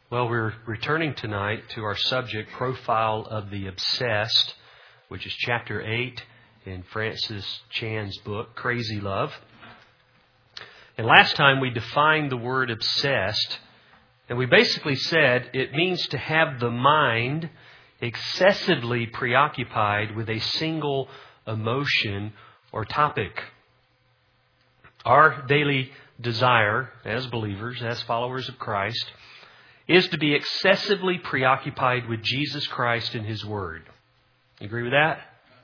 Well, we're returning tonight to our subject, Profile of the Obsessed, which is chapter 8 in Francis Chan's book, Crazy Love. And last time we defined the word obsessed, and we basically said it means to have the mind excessively preoccupied with a single emotion or topic. Our daily desire as believers, as followers of Christ, is to be excessively preoccupied with Jesus Christ and His Word. You agree with that?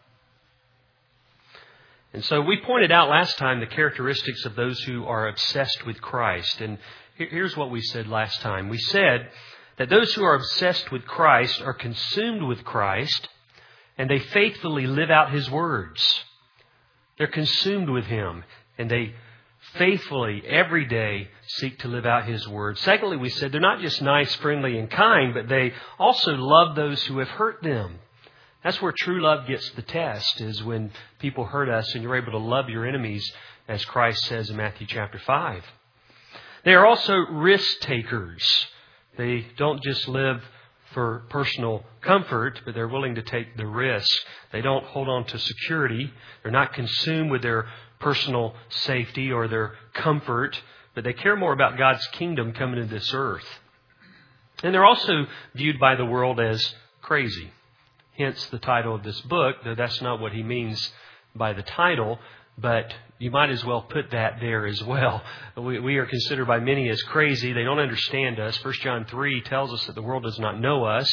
And so we pointed out last time the characteristics of those who are obsessed with Christ. And here's what we said last time. We said that those who are obsessed with Christ are consumed with Christ, and they faithfully live out His words. They're consumed with Him, and they faithfully, every day, seek to live out His Word. Secondly, we said they're not just nice, friendly, and kind, but they also love those who have hurt them. That's where true love gets the test, is when people hurt us and you're able to love your enemies, as Christ says in Matthew chapter 5. They are also risk takers. They don't just live for personal comfort, but they're willing to take the risk. They don't hold on to security. They're not consumed with their personal safety or their comfort, but they care more about God's kingdom coming to this earth. And they're also viewed by the world as crazy. Hence the title of this book, though that's not what he means by the title, but you might as well put that there as well. We are considered by many as crazy. They don't understand us. 1 John 3 tells us that the world does not know us.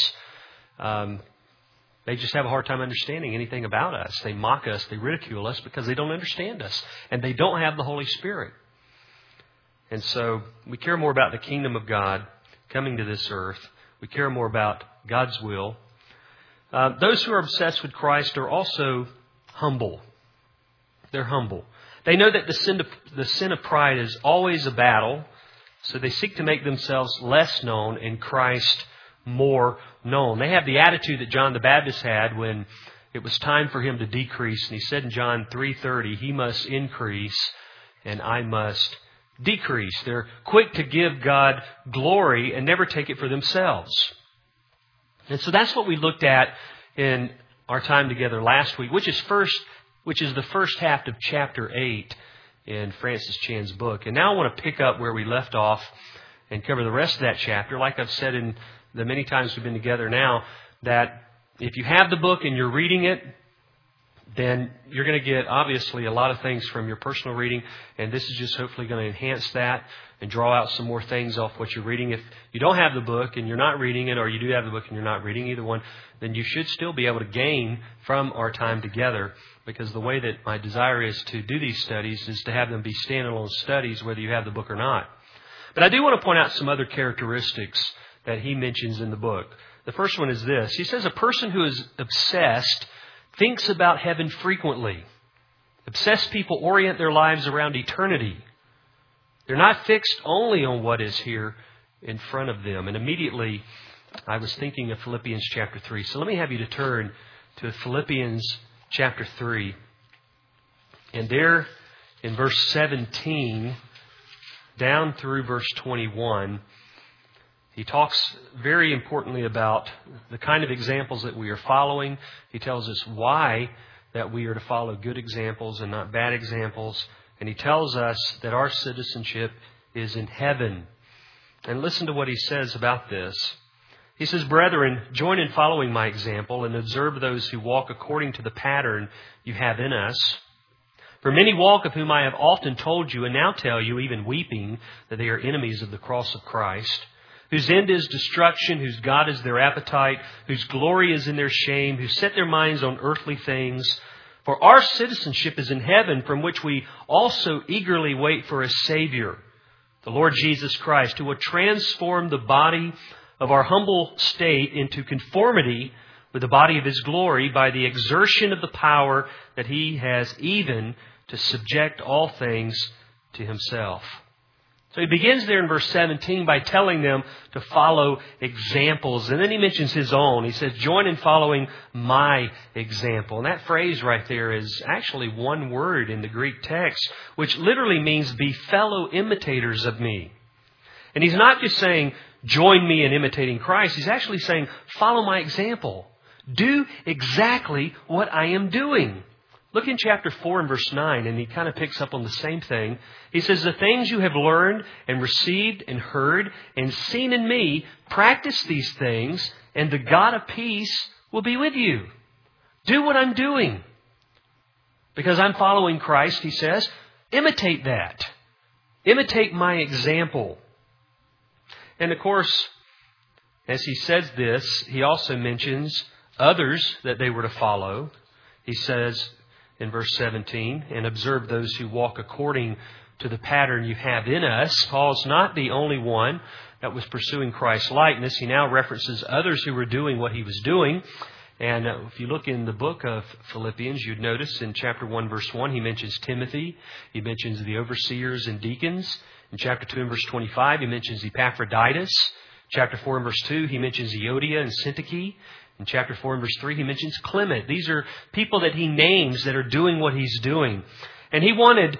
They just have a hard time understanding anything about us. They mock us, they ridicule us because they don't understand us. And they don't have the Holy Spirit. And so we care more about the kingdom of God coming to this earth. We care more about God's will. Those who are obsessed with Christ are also humble. They're humble. They know that the sin of pride is always a battle, so they seek to make themselves less known and Christ more known. They have the attitude that John the Baptist had when it was time for him to decrease. And he said in John 3:30, he must increase and I must decrease. They're quick to give God glory and never take it for themselves. And so that's what we looked at in our time together last week, which is the first half of chapter 8 in Francis Chan's book. And now I want to pick up where we left off and cover the rest of that chapter. Like I've said in the many times we've been together now, that if you have the book and you're reading it, then you're going to get, obviously, a lot of things from your personal reading. And this is just hopefully going to enhance that and draw out some more things off what you're reading. If you don't have the book and you're not reading it, or you do have the book and you're not reading either one, then you should still be able to gain from our time together. Because the way that my desire is to do these studies is to have them be standalone studies, whether you have the book or not. But I do want to point out some other characteristics that he mentions in the book. The first one is this. He says a person who is obsessed thinks about heaven frequently. Obsessed people orient their lives around eternity. They're not fixed only on what is here in front of them. And immediately I was thinking of Philippians chapter 3. So let me have you to turn to Philippians chapter 3. And there in verse 17 down through verse 21, he talks very importantly about the kind of examples that we are following. He tells us why that we are to follow good examples and not bad examples. And he tells us that our citizenship is in heaven. And listen to what he says about this. He says, "Brethren, join in following my example and observe those who walk according to the pattern you have in us. For many walk, of whom I have often told you and now tell you, even weeping, that they are enemies of the cross of Christ, whose end is destruction, whose God is their appetite, whose glory is in their shame, who set their minds on earthly things. For our citizenship is in heaven, from which we also eagerly wait for a Savior, the Lord Jesus Christ, who will transform the body of our humble state into conformity with the body of His glory by the exertion of the power that He has, even to subject all things to Himself." So he begins there in verse 17 by telling them to follow examples. And then he mentions his own. He says, join in following my example. And that phrase right there is actually one word in the Greek text, which literally means be fellow imitators of me. And he's not just saying, join me in imitating Christ. He's actually saying, follow my example. Do exactly what I am doing. Look in chapter 4 and verse 9, and he kind of picks up on the same thing. He says, the things you have learned and received and heard and seen in me, practice these things, and the God of peace will be with you. Do what I'm doing. Because I'm following Christ, he says, imitate that. Imitate my example. And of course, as he says this, he also mentions others that they were to follow. He says in verse 17, and observe those who walk according to the pattern you have in us. Paul's not the only one that was pursuing Christ's likeness. He now references others who were doing what he was doing. And if you look in the book of Philippians, you'd notice in chapter 1, verse 1, he mentions Timothy. He mentions the overseers and deacons. In chapter 2 and verse 25, he mentions Epaphroditus. Chapter 4 and verse 2, he mentions Euodia and Syntyche. In chapter 4 and verse 3, he mentions Clement. These are people that he names that are doing what he's doing. And he wanted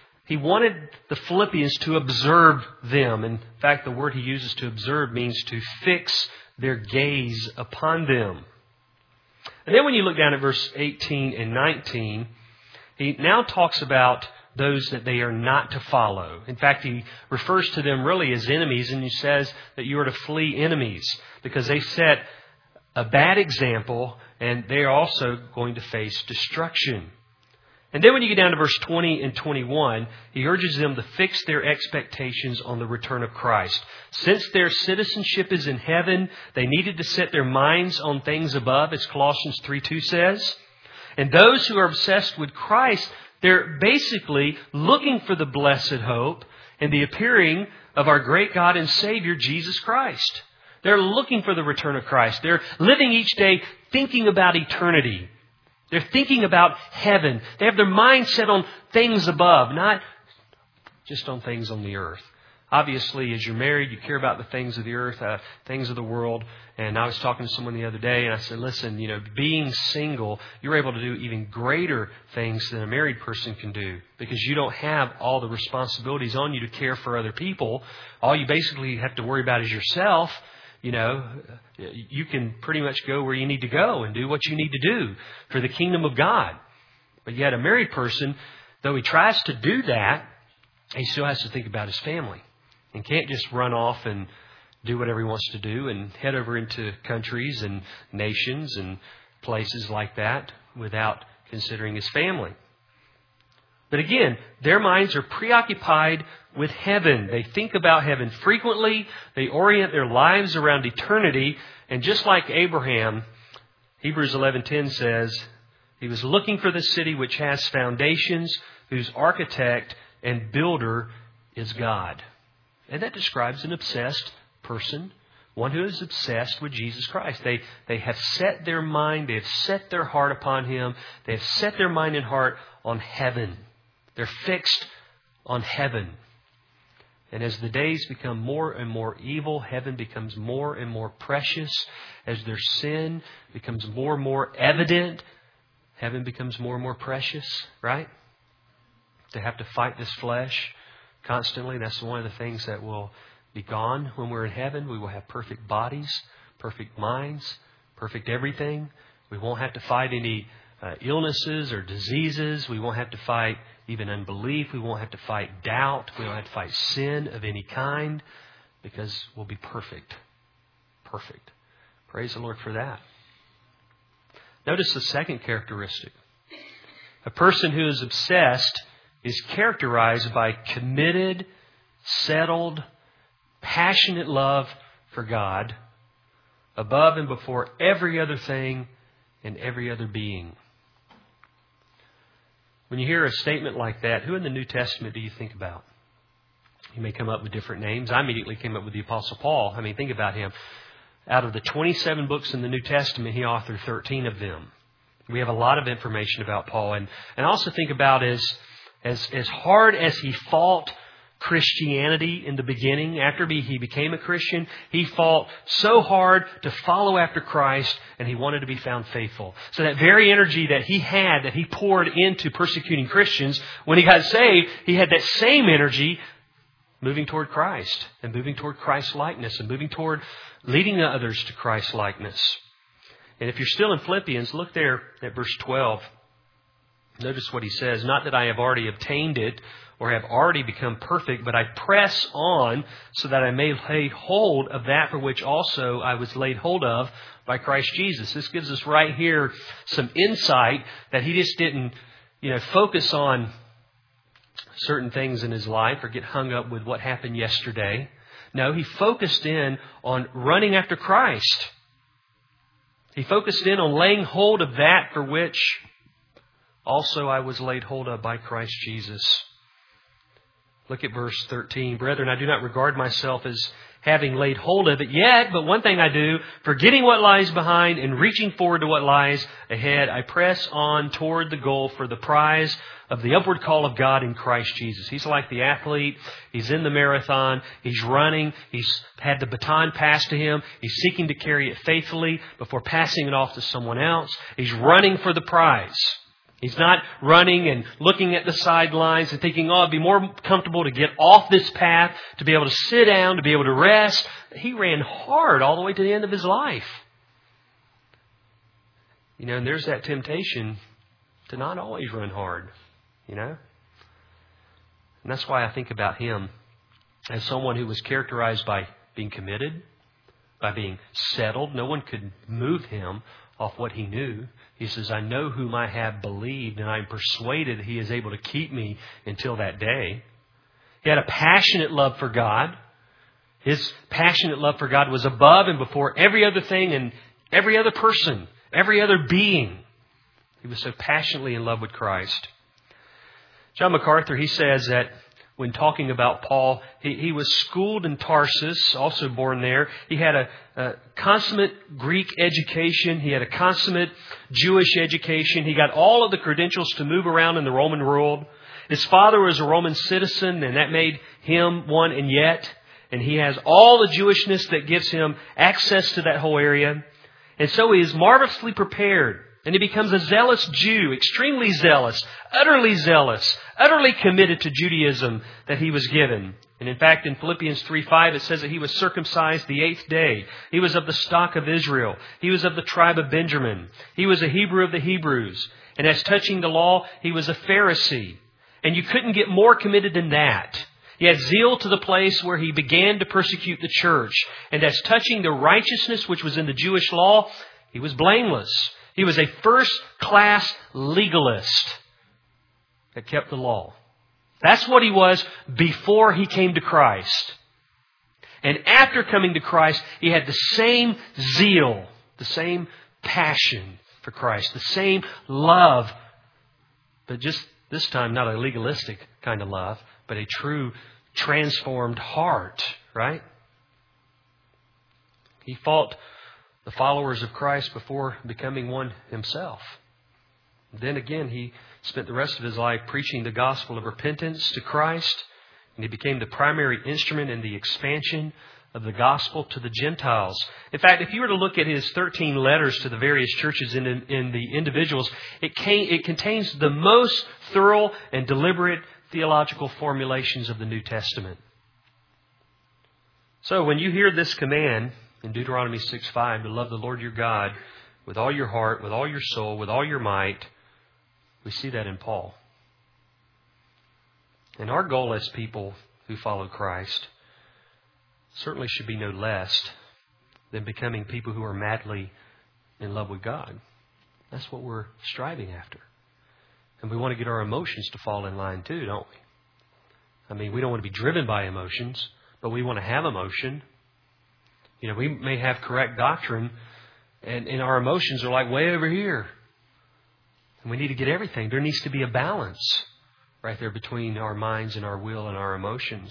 the Philippians to observe them. In fact, the word he uses to observe means to fix their gaze upon them. And then when you look down at verse 18 and 19, he now talks about those that they are not to follow. In fact, he refers to them really as enemies, and he says that you are to flee enemies because they set a bad example and they are also going to face destruction. And then when you get down to verse 20 and 21, he urges them to fix their expectations on the return of Christ. Since their citizenship is in heaven, they needed to set their minds on things above, as Colossians 3:2 says. And those who are obsessed with Christ, they're basically looking for the blessed hope and the appearing of our great God and Savior, Jesus Christ. They're looking for the return of Christ. They're living each day thinking about eternity. They're thinking about heaven. They have their mind set on things above, not just on things on the earth. Obviously, as you're married, you care about the things of the earth, things of the world. And I was talking to someone the other day, and I said, listen, being single, you're able to do even greater things than a married person can do because you don't have all the responsibilities on you to care for other people. All you basically have to worry about is yourself. You can pretty much go where you need to go and do what you need to do for the kingdom of God. But yet a married person, though he tries to do that, he still has to think about his family and can't just run off and do whatever he wants to do and head over into countries and nations and places like that without considering his family. But again, their minds are preoccupied with heaven. They think about heaven frequently. They orient their lives around eternity. And just like Abraham, Hebrews 11:10 says, he was looking for the city which has foundations, whose architect and builder is God. And that describes an obsessed person, one who is obsessed with Jesus Christ. They have set their mind, they have set their heart upon Him. They have set their mind and heart on heaven. They're fixed on heaven. And as the days become more and more evil, heaven becomes more and more precious. As their sin becomes more and more evident, heaven becomes more and more precious, right? To have to fight this flesh constantly, that's one of the things that will be gone when we're in heaven. We will have perfect bodies, perfect minds, perfect everything. We won't have to fight any illnesses or diseases. We won't have to fight even unbelief. We won't have to fight doubt. We won't have to fight sin of any kind because we'll be perfect. Perfect. Praise the Lord for that. Notice the second characteristic. A person who is obsessed is characterized by committed, settled, passionate love for God above and before every other thing and every other being. When you hear a statement like that, who in the New Testament do you think about? You may come up with different names. I immediately came up with the Apostle Paul. I mean, think about him. Out of the 27 books in the New Testament, he authored 13 of them. We have a lot of information about Paul. And I also think about as hard as he fought Christianity in the beginning, after he became a Christian, he fought so hard to follow after Christ, and he wanted to be found faithful. So that very energy that he had, that he poured into persecuting Christians, when he got saved, he had that same energy moving toward Christ and moving toward Christ likeness and moving toward leading others to Christ likeness. And if you're still in Philippians, look there at verse 12. Notice what he says, not that I have already obtained it or have already become perfect, but I press on so that I may lay hold of that for which also I was laid hold of by Christ Jesus. This gives us right here some insight that he just didn't, focus on certain things in his life or get hung up with what happened yesterday. No, he focused in on running after Christ. He focused in on laying hold of that for which also I was laid hold of by Christ Jesus. Look at verse 13. Brethren, I do not regard myself as having laid hold of it yet, but one thing I do, forgetting what lies behind and reaching forward to what lies ahead, I press on toward the goal for the prize of the upward call of God in Christ Jesus. He's like the athlete. He's in the marathon. He's running. He's had the baton passed to him. He's seeking to carry it faithfully before passing it off to someone else. He's running for the prize. He's not running and looking at the sidelines and thinking, it'd be more comfortable to get off this path, to be able to sit down, to be able to rest. He ran hard all the way to the end of his life. And there's that temptation to not always run hard, And that's why I think about him as someone who was characterized by being committed, by being settled. No one could move him off what he knew. He says, I know whom I have believed, and I'm persuaded he is able to keep me until that day. He had a passionate love for God. His passionate love for God was above and before every other thing and every other person, every other being. He was so passionately in love with Christ. John MacArthur, he says that when talking about Paul, he was schooled in Tarsus, also born there. He had a consummate Greek education. He had a consummate Jewish education. He got all of the credentials to move around in the Roman world. His father was a Roman citizen, and that made him one and yet. And he has all the Jewishness that gives him access to that whole area. And so he is marvelously prepared. And he becomes a zealous Jew, extremely zealous, utterly committed to Judaism that he was given. And in fact, in Philippians 3:5, it says that he was circumcised the 8th day. He was of the stock of Israel. He was of the tribe of Benjamin. He was a Hebrew of the Hebrews. And as touching the law, he was a Pharisee. And you couldn't get more committed than that. He had zeal to the place where he began to persecute the church. And as touching the righteousness which was in the Jewish law, he was blameless. He was a first-class legalist that kept the law. That's what he was before he came to Christ. And after coming to Christ, he had the same zeal, the same passion for Christ, the same love, but just this time not a legalistic kind of love, but a true transformed heart, right? He fought the followers of Christ before becoming one himself. Then again, he spent the rest of his life preaching the gospel of repentance to Christ, and he became the primary instrument in the expansion of the gospel to the Gentiles. In fact, if you were to look at his 13 letters to the various churches in the individuals, it contains the most thorough and deliberate theological formulations of the New Testament. So when you hear this command in Deuteronomy 6:5 to love the Lord your God with all your heart, with all your soul, with all your might, we see that in Paul. And our goal as people who follow Christ certainly should be no less than becoming people who are madly in love with God. That's what we're striving after. And we want to get our emotions to fall in line too, don't we? I mean, we don't want to be driven by emotions, but we want to have emotion. We may have correct doctrine, and our emotions are like way over here. And we need to get everything. There needs to be a balance right there between our minds and our will and our emotions.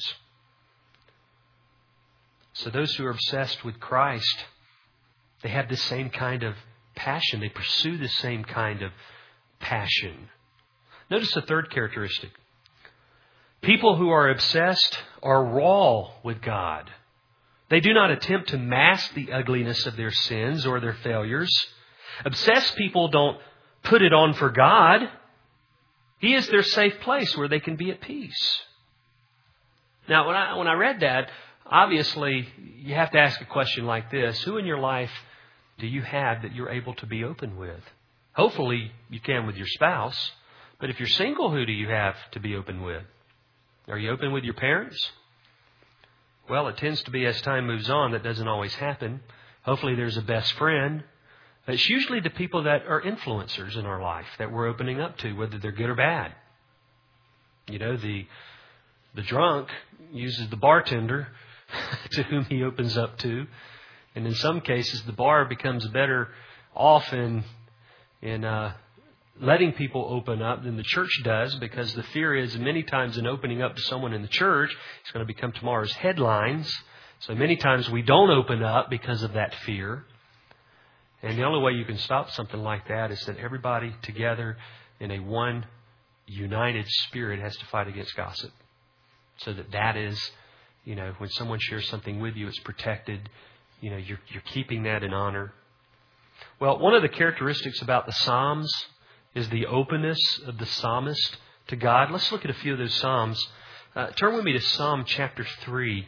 So those who are obsessed with Christ, they have this same kind of passion. They pursue this same kind of passion. Notice the third characteristic. People who are obsessed are raw with God. They do not attempt to mask the ugliness of their sins or their failures. Obsessed people don't put it on for God. He is their safe place where they can be at peace. Now, when I read that, obviously, you have to ask a question like this. Who in your life do you have that you're able to be open with? Hopefully, you can with your spouse. But if you're single, who do you have to be open with? Are you open with your parents? Well, it tends to be as time moves on, that doesn't always happen. Hopefully, there's a best friend. It's usually the people that are influencers in our life that we're opening up to, whether they're good or bad. You know, the drunk uses the bartender to whom he opens up to. And in some cases, the bar becomes better off in letting people open up than the church does, because the fear is many times in opening up to someone in the church, it's going to become tomorrow's headlines. So many times we don't open up because of that fear. And the only way you can stop something like that is that everybody together in a one united spirit has to fight against gossip. So that is, when someone shares something with you, it's protected. You're keeping that in honor. Well, one of the characteristics about the Psalms is the openness of the psalmist to God. Let's look at a few of those Psalms. Turn with me to Psalm chapter 3.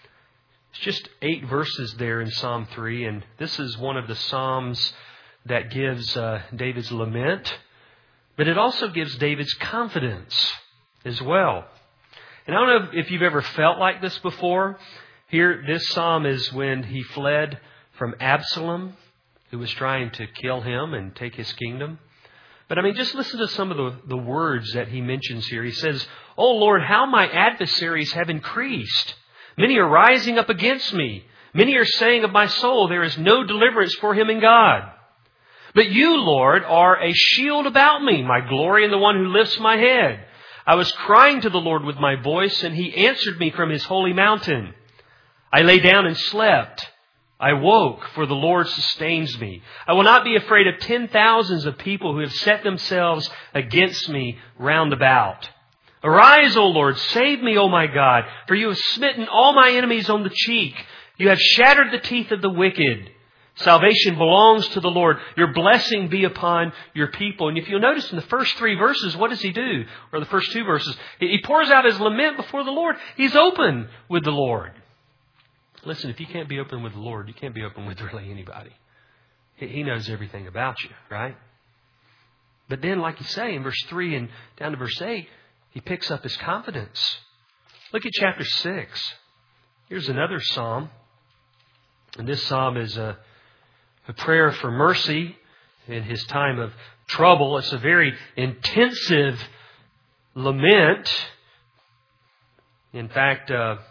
It's just 8 verses there in Psalm 3, and this is one of the Psalms that gives David's lament, but it also gives David's confidence as well. And I don't know if you've ever felt like this before. Here, this Psalm is when he fled from Absalom, who was trying to kill him and take his kingdom. But just listen to some of the words that he mentions here. He says, "O Lord, how my adversaries have increased. Many are rising up against me. Many are saying of my soul, there is no deliverance for him in God. But you, Lord, are a shield about me, my glory and the one who lifts my head. I was crying to the Lord with my voice, and he answered me from his holy mountain. I lay down and slept. I woke, for the Lord sustains me. I will not be afraid of 10,000s of people who have set themselves against me round about. Arise, O Lord, save me, O my God, for you have smitten all my enemies on the cheek. You have shattered the teeth of the wicked. Salvation belongs to the Lord. Your blessing be upon your people." And if you'll notice in the first 3 verses, what does he do? Or the first 2 verses, he pours out his lament before the Lord. He's open with the Lord. Listen, if you can't be open with the Lord, you can't be open with really anybody. He knows everything about you, right? But then, like you say, in verse 3 and down to verse 8, he picks up his confidence. Look at chapter 6. Here's another psalm. And this psalm is a prayer for mercy in his time of trouble. It's a very intensive lament. In fact,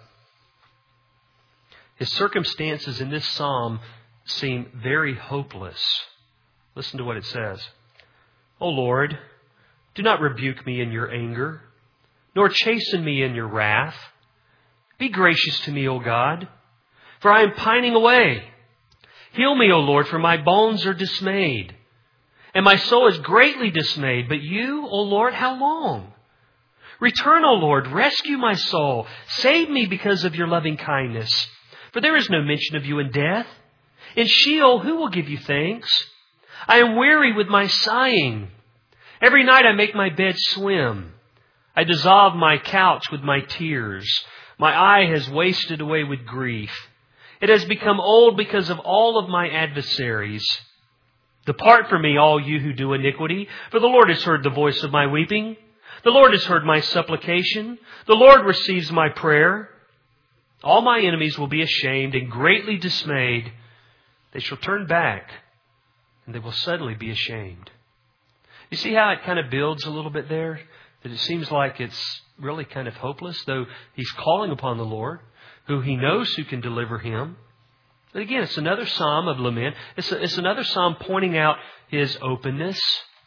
his circumstances in this psalm seem very hopeless. Listen to what it says. "O Lord, do not rebuke me in your anger, nor chasten me in your wrath. Be gracious to me, O God, for I am pining away. Heal me, O Lord, for my bones are dismayed, and my soul is greatly dismayed. But you, O Lord, how long? Return, O Lord, rescue my soul. Save me because of your loving kindness. For there is no mention of you in death. In Sheol, who will give you thanks? I am weary with my sighing. Every night I make my bed swim. I dissolve my couch with my tears. My eye has wasted away with grief. It has become old because of all of my adversaries. Depart from me, all you who do iniquity, for the Lord has heard the voice of my weeping. The Lord has heard my supplication. The Lord receives my prayer. All my enemies will be ashamed and greatly dismayed. They shall turn back, and they will suddenly be ashamed." You see how it kind of builds a little bit there? That it seems like it's really kind of hopeless, though he's calling upon the Lord, who he knows who can deliver him. But again, it's another psalm of lament. It's another psalm pointing out his openness.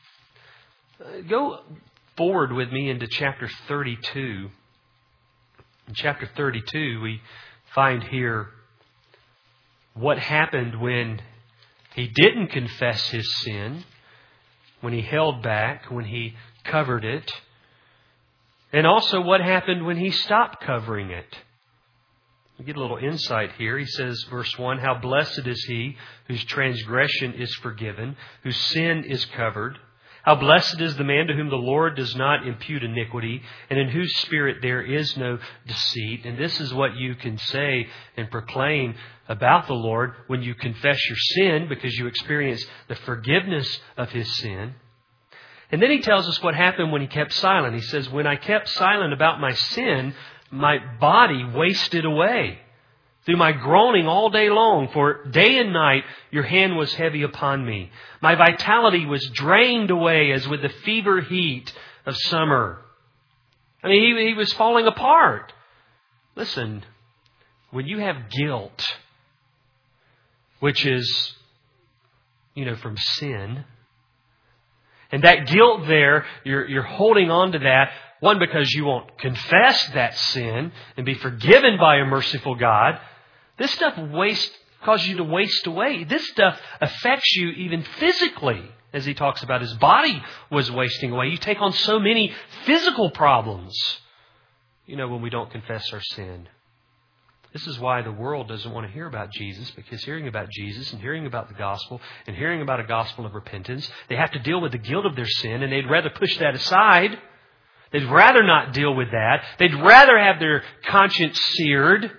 Go forward with me into chapter 32. In chapter 32, we find here what happened when he didn't confess his sin, when he held back, when he covered it, and also what happened when he stopped covering it. We get a little insight here. He says, verse 1, "How blessed is he whose transgression is forgiven, whose sin is covered. How blessed is the man to whom the Lord does not impute iniquity, and in whose spirit there is no deceit. And this is what you can say and proclaim about the Lord when you confess your sin, because you experience the forgiveness of His sin. And then He tells us what happened when He kept silent. He says, when I kept silent about my sin, my body wasted away through my groaning all day long, for day and night your hand was heavy upon me. My vitality was drained away as with the fever heat of summer. I mean, he was falling apart. Listen, when you have guilt, which is, from sin, and that guilt there, you're holding on to that, one, because you won't confess that sin and be forgiven by a merciful God. This stuff causes you to waste away. This stuff affects you even physically, as he talks about his body was wasting away. You take on so many physical problems, when we don't confess our sin. This is why the world doesn't want to hear about Jesus, because hearing about Jesus and hearing about the gospel and hearing about a gospel of repentance, they have to deal with the guilt of their sin, and they'd rather push that aside. They'd rather not deal with that. They'd rather have their conscience seared.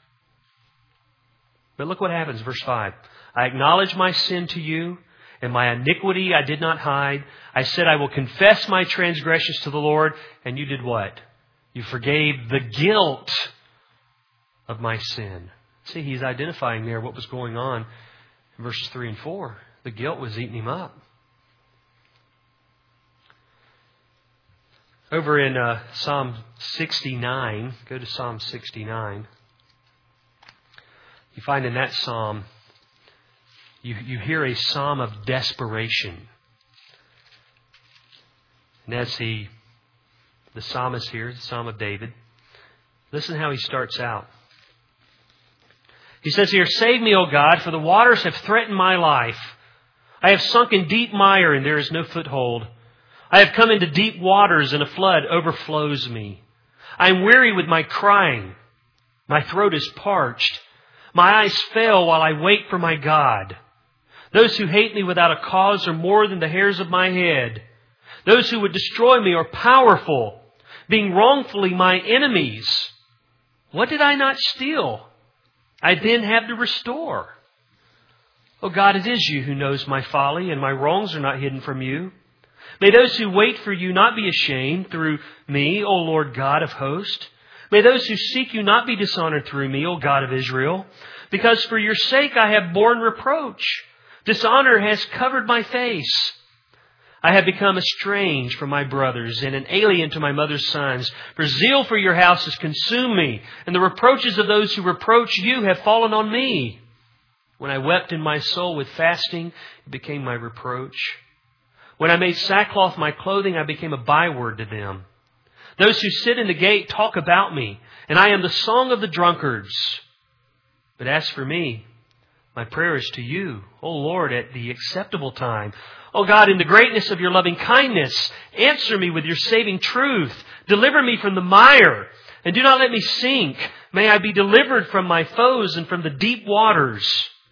But look what happens, verse 5. I acknowledge my sin to you, and my iniquity I did not hide. I said I will confess my transgressions to the Lord, and you did what? You forgave the guilt of my sin. See, he's identifying there what was going on in verses 3 and 4. The guilt was eating him up. Over in Psalm 69, go to Psalm 69. You find in that psalm, you hear a psalm of desperation. And as the psalmist here, the Psalm of David, listen how he starts out. He says here, save me, O God, for the waters have threatened my life. I have sunk in deep mire, and there is no foothold. I have come into deep waters, and a flood overflows me. I am weary with my crying. My throat is parched. My eyes fail while I wait for my God. Those who hate me without a cause are more than the hairs of my head. Those who would destroy me are powerful, being wrongfully my enemies. What did I not steal? I then have to restore. O God, it is you who knows my folly, and my wrongs are not hidden from you. May those who wait for you not be ashamed through me, O Lord God of hosts. May those who seek you not be dishonored through me, O God of Israel. Because for your sake I have borne reproach. Dishonor has covered my face. I have become estranged from my brothers and an alien to my mother's sons. For zeal for your house has consumed me, and the reproaches of those who reproach you have fallen on me. When I wept in my soul with fasting, it became my reproach. When I made sackcloth my clothing, I became a byword to them. Those who sit in the gate talk about me, and I am the song of the drunkards. But as for me, my prayer is to you, O Lord, at the acceptable time. O God, in the greatness of your loving kindness, answer me with your saving truth. Deliver me from the mire, and do not let me sink. May I be delivered from my foes and from the deep waters.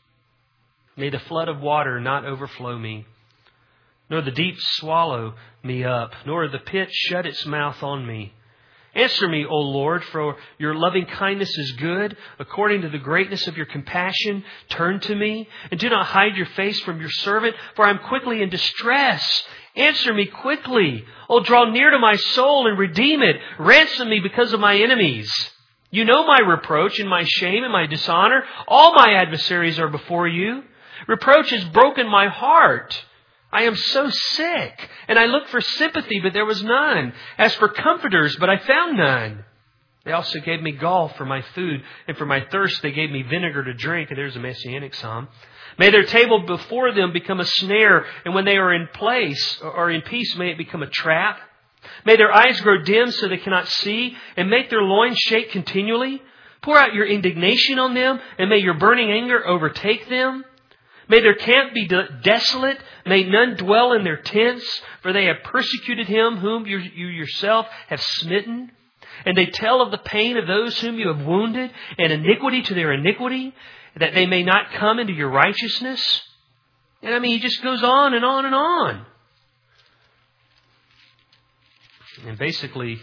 May the flood of water not overflow me, nor the deep swallow me up, nor the pit shut its mouth on me. Answer me, O Lord, for your loving kindness is good. According to the greatness of your compassion, turn to me, and do not hide your face from your servant, for I am quickly in distress. Answer me quickly. O draw near to my soul and redeem it. Ransom me because of my enemies. You know my reproach and my shame and my dishonor. All my adversaries are before you. Reproach has broken my heart. I am so sick, and I looked for sympathy, but there was none. As for comforters, but I found none. They also gave me gall for my food, and for my thirst they gave me vinegar to drink. And there's a Messianic psalm. May their table before them become a snare, and when they are in place or in peace, may it become a trap. May their eyes grow dim so they cannot see, and make their loins shake continually. Pour out your indignation on them, and may your burning anger overtake them. May their camp be desolate. May none dwell in their tents, for they have persecuted him whom you yourself have smitten. And they tell of the pain of those whom you have wounded, and iniquity to their iniquity, that they may not come into your righteousness. And he just goes on and on and on. And basically,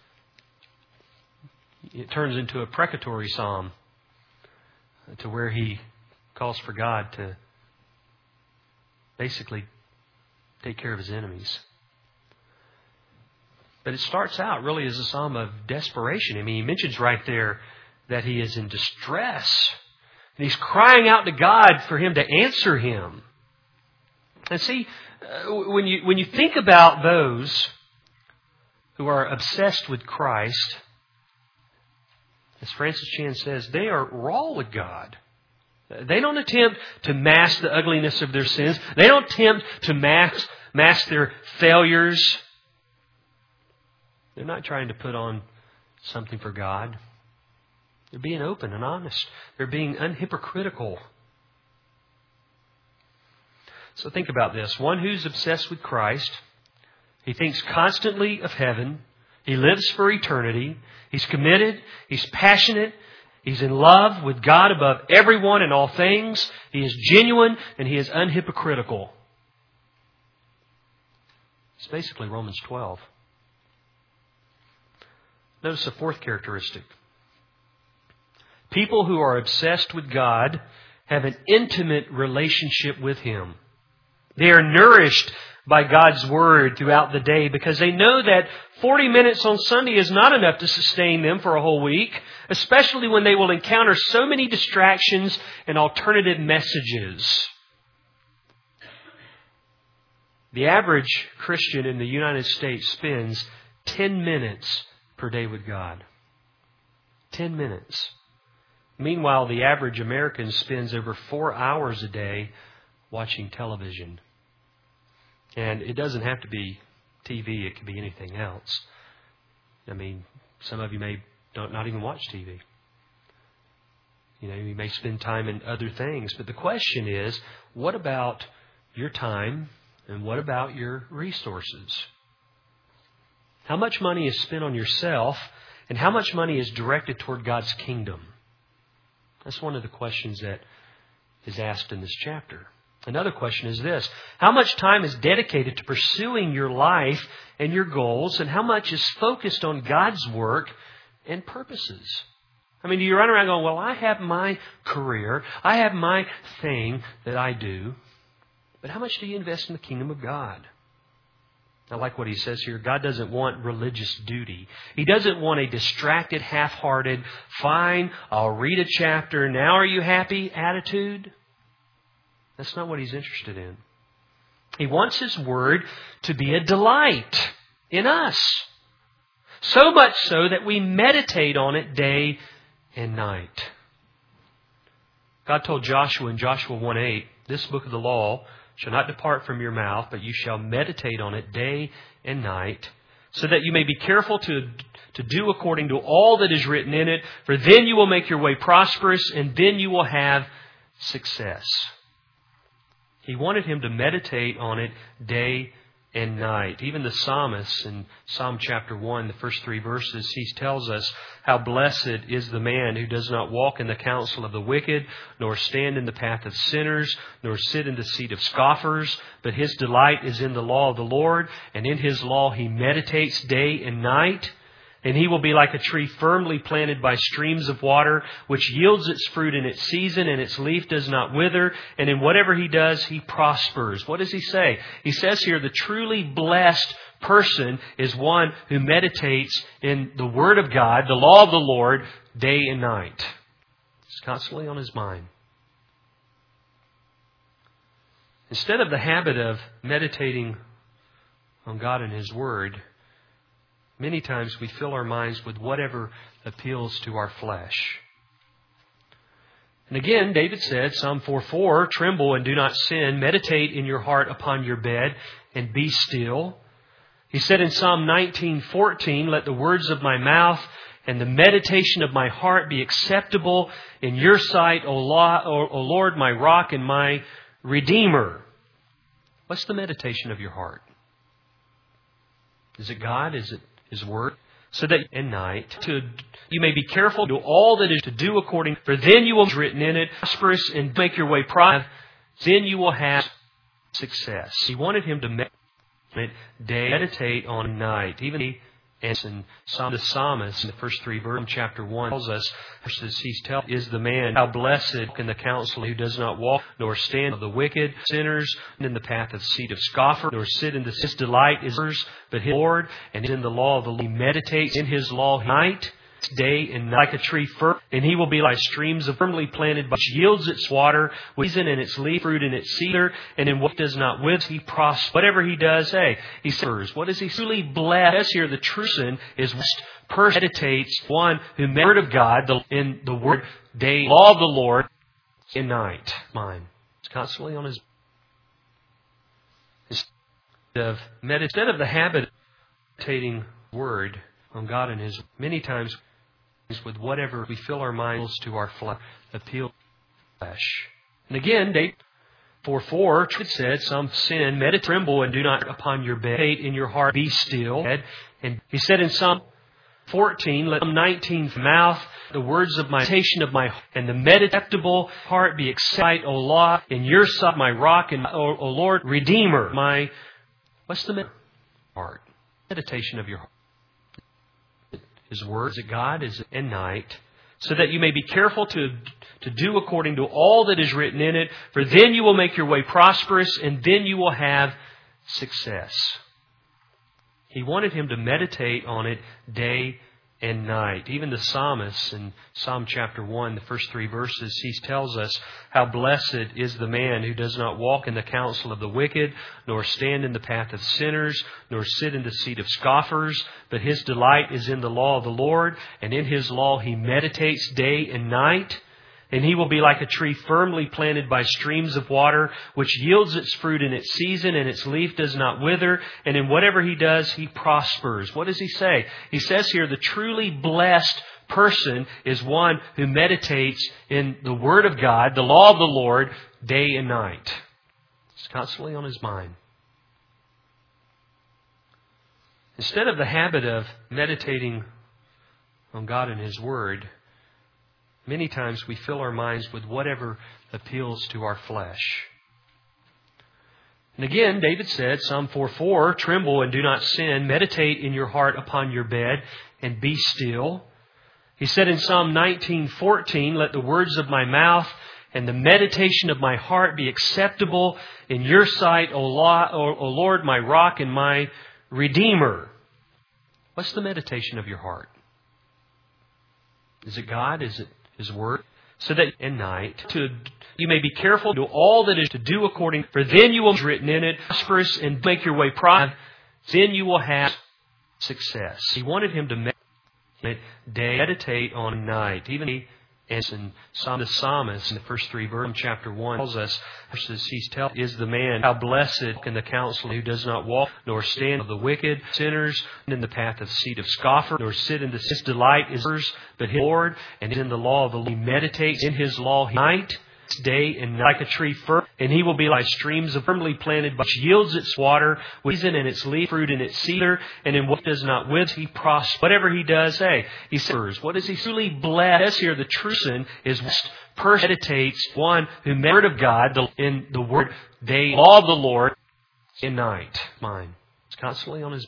it turns into a precatory psalm to where he calls for God to basically take care of his enemies. But it starts out really as a psalm of desperation. I mean, he mentions right there that he is in distress. And he's crying out to God for Him to answer him. And see, when you think about those who are obsessed with Christ, as Francis Chan says, they are raw with God. They don't attempt to mask the ugliness of their sins. They don't attempt to mask their failures. They're not trying to put on something for God. They're being open and honest. They're being unhypocritical. So think about this. One who's obsessed with Christ, he thinks constantly of heaven. He lives for eternity. He's committed. He's passionate. He's in love with God above everyone and all things. He is genuine and he is unhypocritical. It's basically Romans 12. Notice the fourth characteristic. People who are obsessed with God have an intimate relationship with Him. They are nourished by God's Word throughout the day because they know that 40 minutes on Sunday is not enough to sustain them for a whole week, especially when they will encounter so many distractions and alternative messages. The average Christian in the United States spends 10 minutes per day with God. 10 minutes. Meanwhile, the average American spends over 4 hours a day watching television. And it doesn't have to be TV. It can be anything else. I mean, some of you may not even watch TV. You may spend time in other things. But the question is, what about your time and what about your resources? How much money is spent on yourself and how much money is directed toward God's kingdom? That's one of the questions that is asked in this chapter. Another question is this. How much time is dedicated to pursuing your life and your goals, and how much is focused on God's work and purposes? I mean, do you run around going, well, I have my career, I have my thing that I do, but how much do you invest in the kingdom of God? I like what he says here. God doesn't want religious duty. He doesn't want a distracted, half-hearted, fine, I'll read a chapter, now are you happy attitude. That's not what He's interested in. He wants His Word to be a delight in us. So much so that we meditate on it day and night. God told Joshua in Joshua 1:8, this book of the law shall not depart from your mouth, but you shall meditate on it day and night, so that you may be careful to do according to all that is written in it, for then you will make your way prosperous, and then you will have success. He wanted him to meditate on it day and night. Even the psalmist in Psalm chapter 1, the first 3 verses, he tells us how blessed is the man who does not walk in the counsel of the wicked, nor stand in the path of sinners, nor sit in the seat of scoffers, but his delight is in the law of the Lord, and in His law he meditates day and night. And he will be like a tree firmly planted by streams of water, which yields its fruit in its season, and its leaf does not wither. And in whatever he does, he prospers. What does he say? He says here, the truly blessed person is one who meditates in the Word of God, the law of the Lord, day and night. It's constantly on his mind. Instead of the habit of meditating on God and His Word, many times we fill our minds with whatever appeals to our flesh. And again, David said, Psalm 4:4, tremble and do not sin. Meditate in your heart upon your bed and be still. He said in Psalm 19:14, let the words of my mouth and the meditation of my heart be acceptable in your sight, O Lord, my rock and my Redeemer. What's the meditation of your heart? Is it God? Is it His Word? So that at night you may be careful to do all that is to do according, for then you will be written in it, prosperous and make your way prosperous. Then you will have success. He wanted him to meditate on night. Even And the psalmist in the first three verses of chapter 1 tells us, is the man, how blessed in the counsel who does not walk, nor stand of the wicked, sinners, and in the path of the seat of scoffers, nor sit in his delight is hers, but his Lord, and in the law of the Lord he meditates in his law night, day and night, like a tree firm, and he will be like streams of firmly planted, which yields its water, season and its leaf, fruit and its cedar, and in what does not wither, he prospers. Whatever he does, he suffers. What is he truly blessed? Here, the true person is person meditates one who the word of God in the word day, law of the Lord, in night. Mind. It's constantly on his. Instead of the habit of meditating word on God and His, many times with whatever we fill our minds to our flesh, appeal to flesh. And again, David 4:4, it said, some sin, meditate, tremble, and do not upon your bed, in your heart, be still. And he said in Psalm 14, let Psalm 19 mouth, the words of my meditation of my heart, and the meditable heart be excited, O Lord, in your sight, my rock, and O Lord, Redeemer, my, what's the heart? Meditation of your heart. His word, is it God, is it in night, so that you may be careful to do according to all that is written in it, for then you will make your way prosperous, and then you will have success. He wanted him to meditate on it day and night. Even the psalmist in Psalm chapter 1, the first three verses, he tells us how blessed is the man who does not walk in the counsel of the wicked, nor stand in the path of sinners, nor sit in the seat of scoffers, but his delight is in the law of the Lord, and in his law he meditates day and night. And he will be like a tree firmly planted by streams of water, which yields its fruit in its season, and its leaf does not wither. And in whatever he does, he prospers. What does he say? He says here, the truly blessed person is one who meditates in the Word of God, the law of the Lord, day and night. It's constantly on his mind. Instead of the habit of meditating on God and His Word, many times we fill our minds with whatever appeals to our flesh. And again, David said, Psalm 4:4, tremble and do not sin. Meditate in your heart upon your bed and be still. He said in Psalm 19:14, let the words of my mouth and the meditation of my heart be acceptable in your sight, O Lord, my rock and my Redeemer. What's the meditation of your heart? Is it God? Is it His Word? So that in night, you may be careful to do all that is to do according, for then you will be written in it, prosperous and make your way prosperous. Then you will have success. He wanted him to meditate on night. Even in the psalmist in the first three verses of chapter 1 tells us, is the man, how blessed in the counsel who does not walk, nor stand of the wicked, sinners, and in the path of the seat of scoffers, nor sit in his delight is hers, but his Lord, and in the law of the Lord he meditates in his law night, day and night, like a tree firm, and he will be like streams of firmly planted, which yields its water, season and its leaf, fruit and its cedar, and in what does not wither, he prospers. Whatever he does, he suffers. What is he truly blessed? Here, the true person is person meditates one who the word of God in the word day, law of the Lord, in night. Mind. It's constantly on his.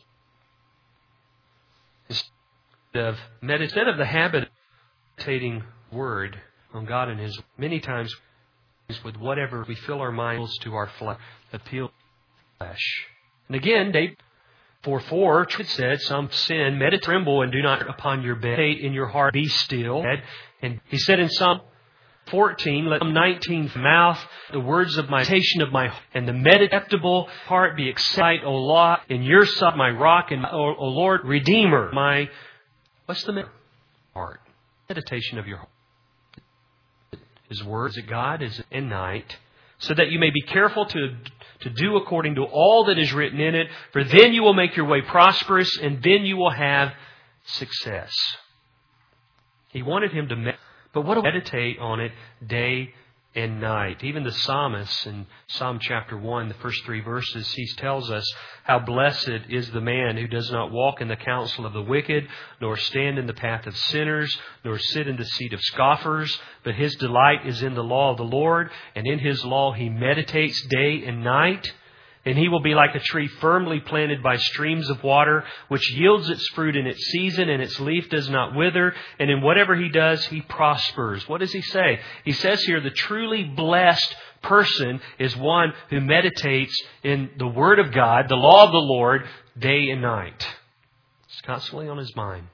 Instead of the habit of meditating word on God and His, many times with whatever we fill our minds to our flesh, appeal to flesh. And again, David 4:4, it said, some sin, meditate, tremble, and do not upon your bed, in your heart, be still. And he said in Psalm 14, let Psalm 19 mouth, the words of my meditation of my heart, and the meditable heart be excited, O Lord, in your sight, my rock, and O Lord, Redeemer, my, what's the heart? Meditation of your heart. His Word, is it God, is it in night, so that you may be careful to do according to all that is written in it, for then you will make your way prosperous, and then you will have success. He wanted him to meditate on it day and night. Even the psalmist in Psalm chapter 1, the first three verses, he tells us how blessed is the man who does not walk in the counsel of the wicked, nor stand in the path of sinners, nor sit in the seat of scoffers, but his delight is in the law of the Lord, and in his law he meditates day and night. And he will be like a tree firmly planted by streams of water, which yields its fruit in its season, and its leaf does not wither. And in whatever he does, he prospers. What does he say? He says here, the truly blessed person is one who meditates in the Word of God, the law of the Lord, day and night. It's constantly on his mind.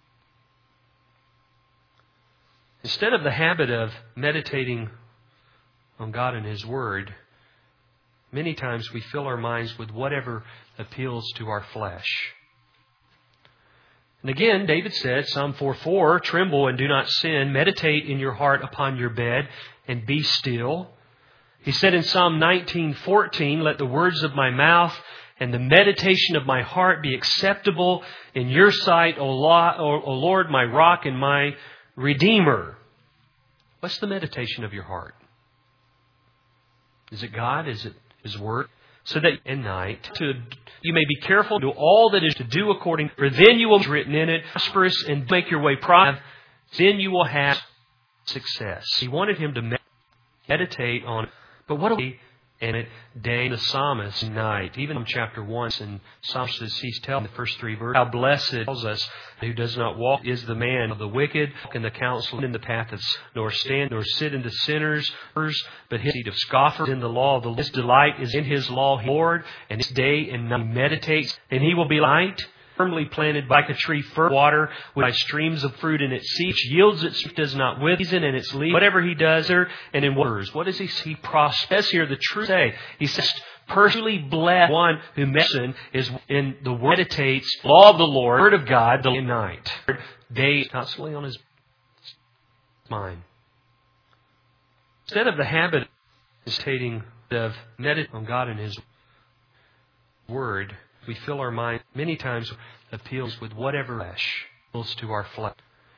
Instead of the habit of meditating on God and His Word, many times we fill our minds with whatever appeals to our flesh. And again, David said, Psalm 4:4, tremble and do not sin. Meditate in your heart upon your bed and be still. He said in Psalm 19:14, let the words of my mouth and the meditation of my heart be acceptable in your sight, O Lord, my rock and my Redeemer. What's the meditation of your heart? Is it God? Is it His Word? So that at night you may be careful to do all that is to do according, for then you will be written in it, prosperous and make your way prosperous. Then you will have success. He wanted him to meditate on it. But what do we and it day the psalmist night? Even in chapter 1 and Psalm says he's telling the first 3 verses, how blessed tells us who does not walk is the man of the wicked, in the counsel in the path of nor stand nor sit in the sinners, but his seat of scoffers in the law of the Lord. His delight is in his law, Lord, and his day and night meditates, and he will be light. Firmly planted like a tree firm water with streams of fruit in its seed, which yields its fruit, does not wither, and its leaf. Whatever he does there, and in words, what does he see? Prospers here. The truth say, he says, personally blessed one who meditates is in the word, meditates law of the Lord, word of God, the day and night, day constantly on his mind. Instead of the habit of meditating on God and His Word, we fill our mind many times appeals with whatever flesh appeals to our flesh.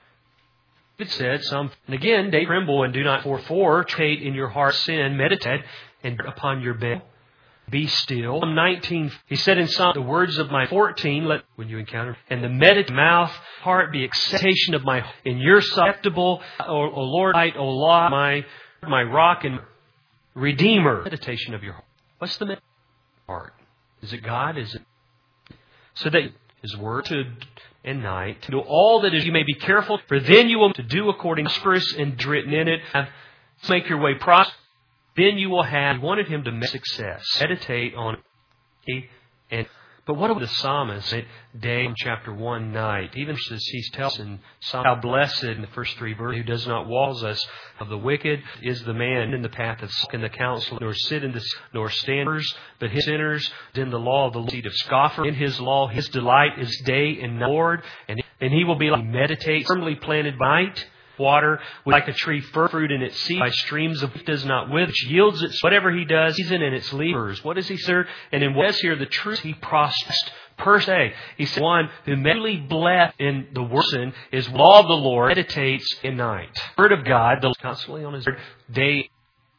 It said, and again, they tremble and do not 4:4, meditate in your heart sin, meditate and upon your bed. Be still. Psalm 19, he said in Psalm, the words of my 14, when you encounter, and the mouth, heart be acceptation of my, in your sight, acceptable, O Lord, O Lord, my rock and Redeemer. Meditation of your heart. What's the heart? Is it God? Is it so that His Word to and night to do all that is, you may be careful, for then you will to do according to prosperous and written in it, make your way prosperous. Then you will have. He wanted him to make success. Meditate on it. But what about the psalmist? Day in chapter 1 night. Even as he tells us in Psalm, how blessed in the first 3 verses, who does not walk us of the wicked is the man in the path of in the counsel, nor sit in the nor standers, but his sinners in the law of the seat of scoffer. In his law, his delight is day and night, Lord, and he will be like meditate firmly planted by night. Water, like a tree fruit in its seed, by streams of does not wither, which yields its whatever he does, season in its leaves. What does he say? And in what is here the truth, he prospers per se. He said, one who meditates blessed in the word is law of the Lord, meditates in night. Word of God, the constantly on his word, day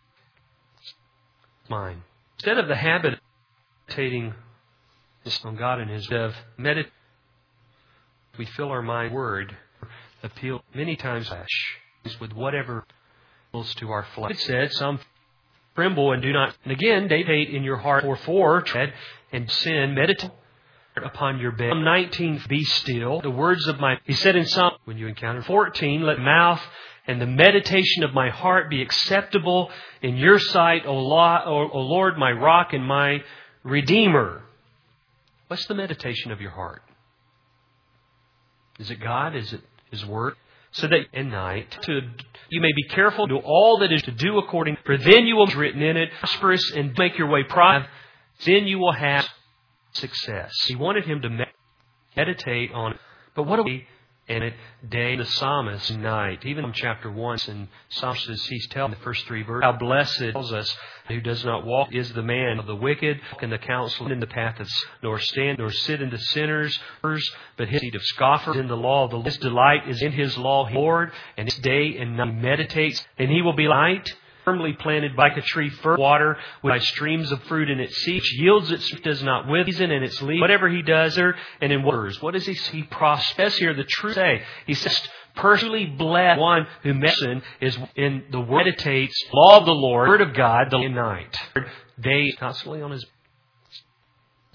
mind. Instead of the habit of meditating on God and His meditate, we fill our mind word. Appeal many times with whatever appeals to our flesh. It said, some tremble and do not. And again, meditate in your heart 4:4, and sin, meditate upon your bed. Psalm 19, be still. The words of my, he said in Psalm, when you encounter 14, let mouth and the meditation of my heart be acceptable in your sight, O Lord, my rock and my Redeemer. What's the meditation of your heart? Is it God? Is it His Word? So that at night you may be careful to do all that is to do according, for then you will be written in it, prosperous and make your way prosperous. Then you will have success. He wanted him to meditate on it. But what do we and it day the psalmist night? Even in chapter 1 and Psalm says he's telling the first 3 verses, how blessed tells us who does not walk is the man of the wicked, in the counsel in the path of nor stand nor sit in the sinners, but his seat of scoffers in the law of the Lord. His delight is in his law, Lord, and his day and night meditates, and he will be light. Firmly planted like a tree firm water with streams of fruit in its seed, which yields its fruit, does not wither, and its leaf. Whatever he does there, and in words, what does he see? Prospers here. The truth say, he says, personally blessed one who meditates is in the word, meditates law of the Lord, word of God, the day and night, day constantly on his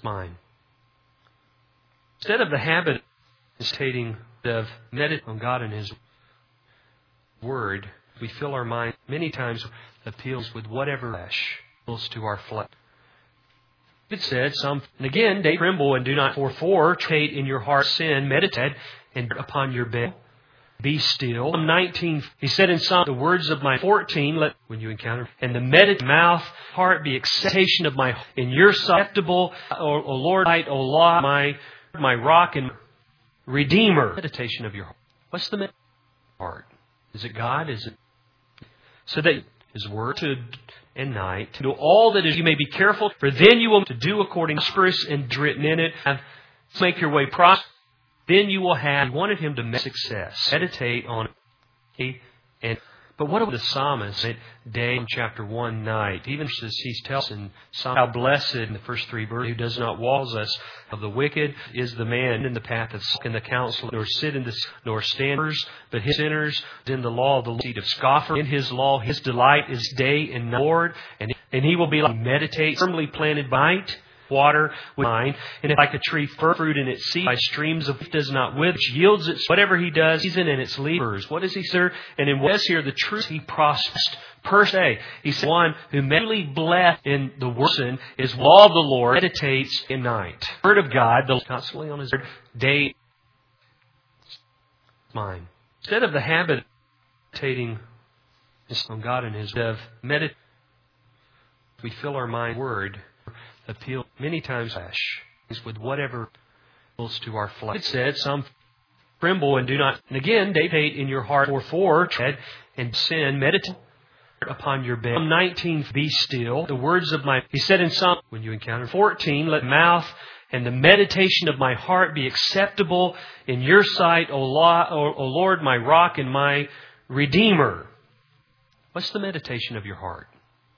mind. Instead of the habit of meditating on God and His Word, we fill our mind many times with appeals with whatever flesh appeals to our flesh. It said, and again, they tremble and do not meditate in your heart sin, meditate and upon your bed. Be still. Psalm 19, he said in Psalm, the words of my 14, when you encounter, and the mouth, heart be acceptation of my, in your sight, acceptable, O Lord, O law, my rock and Redeemer. Meditation of your heart. What's the heart? Is it God? Is it? So that His Word and night to do all that is, you may be careful, for then you will to do according to prosperous and written in it, and make your way prosperous. Then you will have. He wanted him to make success. Meditate on it. But what about the psalmist at day in chapter 1 night? Even as he tells in Psalm, how blessed in the first 3 verses, who does not walk us of the wicked is the man in the path of in the counsel, nor sit in the nor standers, but his sinners in the law of the seat of scoffer. In his law, his delight is day and night, Lord, and he will be like meditate firmly planted by it. Water with mine, and if like a tree fruit in its seed by streams of does not wither, which yields its whatever he does, season in its leaves. What is he, sir? And in what is here the truth he prospers per se. He said, one who merely blessed in the person is law of the Lord, meditates in night. Word of God, the constantly on his word, day mine. Instead of the habit of meditating on God and His of meditate, we fill our mind word. Appeal many times flesh with whatever appeals to our flesh. It said, some tremble and do not. And again, meditate in your heart for and sin. Meditate upon your bed. Psalm 19, be still. The words of my. He said in Psalm, when you encounter 14, let mouth and the meditation of my heart be acceptable in your sight, O Lord, my rock and my Redeemer. What's the meditation of your heart?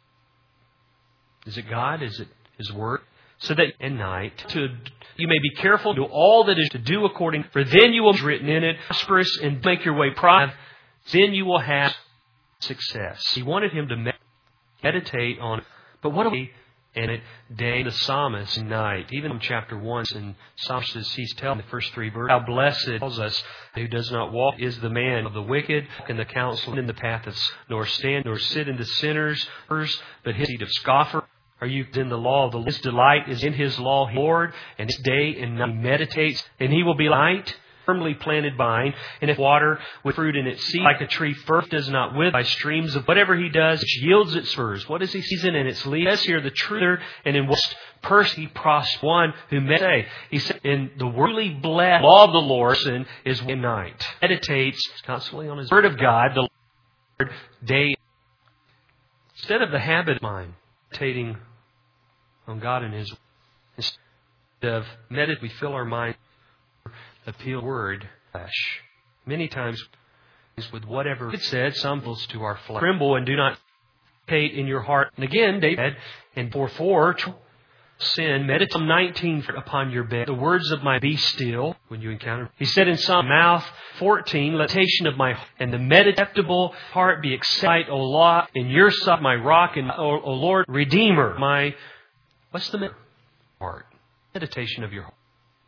Is it God? Is it His Word? So that at night, you may be careful to do all that is to do according, for then you will be written in it, prosperous and make your way prosperous. Then you will have success. He wanted him to meditate on it. But what about and it day the psalmist night? Even in chapter 1 in Psalms, he's telling the first 3 verses, how blessed tells us who does not walk is the man of the wicked, in the counsel, in the path of nor stand, nor sit in the sinners, but his seat of scoffer. Are you in the law of the Lord? His delight is in His law, Lord, and His day and night meditates, and He will be light, firmly planted vine, and if water with fruit in its seed, like a tree first does not wither by streams of whatever he does, which yields its spurs. What is he season in its leaves? As here the truth, and in what purse he prospers. One who meditate. He said, in the worldly blessed law of the Lord is in night. Meditates constantly on His Word of God, the Lord, day. Instead of the habit of mind, meditating on God and His instead of meditate, we fill our mind appeal word flesh. Many times with whatever it said, some appeals to our flesh. Tremble and do not meditate in your heart. And again, David, and for sin, meditate Psalm 19 upon your bed. The words of my be still when you encounter. He said in Psalm 14, meditation of my and the meditable heart be excited, O law, in your sight, my rock and O Lord, Redeemer. My what's the heart? Meditation of your heart.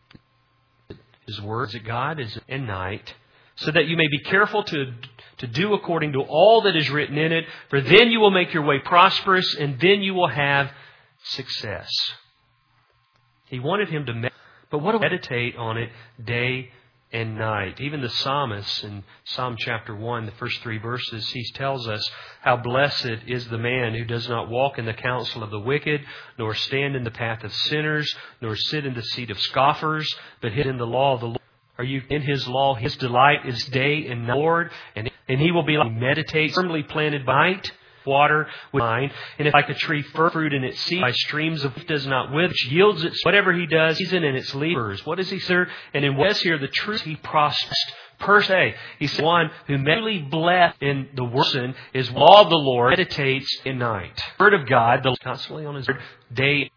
His Word, is it God? Is it in night? So that you may be careful to do according to all that is written in it, for then you will make your way prosperous, and then you will have success. He wanted him to meditate on it day and night. Even the psalmist in Psalm chapter 1, the first 3 verses, he tells us how blessed is the man who does not walk in the counsel of the wicked, nor stand in the path of sinners, nor sit in the seat of scoffers, but hid in the law of the Lord. Are you in His law? His delight is day and night, Lord, and He will be like meditate, firmly planted by it. Water with mine, and if like a tree fruit in its seed by streams of does not wither, which yields its whatever he does, season in its leaves. What is he, sir? And in what is here the truth he prospers per se. He said, one who merely blessed in the person is law of the Lord, meditates in night. Word of God, the constantly on His word, day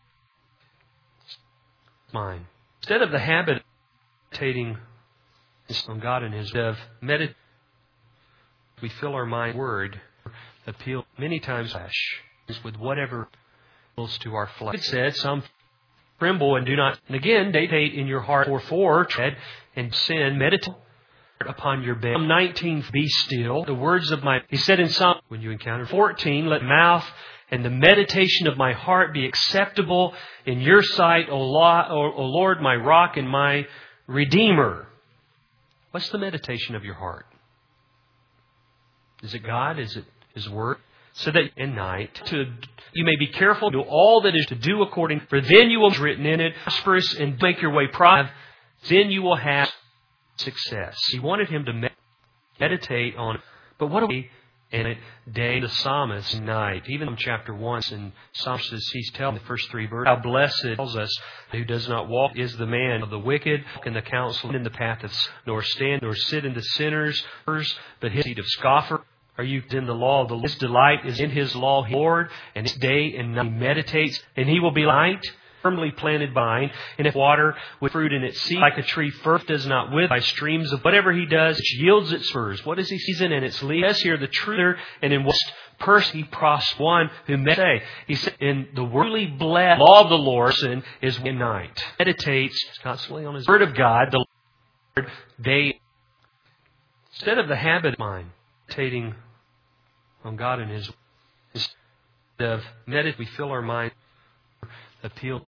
mine. Instead of the habit of meditating on God and His of meditate, we fill our mind word. Appeal many times flesh with whatever appeals to our flesh. It said, some tremble and do not. And again, meditate in your heart for tread and sin. Meditate upon your bed. Psalm 19, be still. The words of my, he said in Psalm, when you encounter 14, let mouth and the meditation of my heart be acceptable in your sight, O Lord, my rock and my Redeemer. What's the meditation of your heart? Is it God? Is it His Word? So that in night, you may be careful to do all that is to do according, for then you will be written in it, prosperous and make your way prosperous. Then you will have success. He wanted him to meditate on it. But what do we in it day, the psalmist, night? Even in chapter 1, in Psalms, he's telling the first 3 verses, how blessed tells us who does not walk is the man of the wicked, in the counsel, in the path of, nor stand, nor sit in the sinners, but his seat of scoffer. Are you in the law of the Lord? His delight is in His law, Lord, and His day and night He meditates, and He will be light, firmly planted vine, and if water with fruit in its seed, like a tree first does not wither by streams of whatever he does, it yields its spurs. What is he season and its leaves? Yes, here the truth, and in what person he prospers. One who meditate. He said, in the worldly blessed law of the Lord is in night. Meditates constantly on His Word of God, the Lord, day. Instead of the habit of mind, meditating on God and His instead of meditate, we fill our mind appeal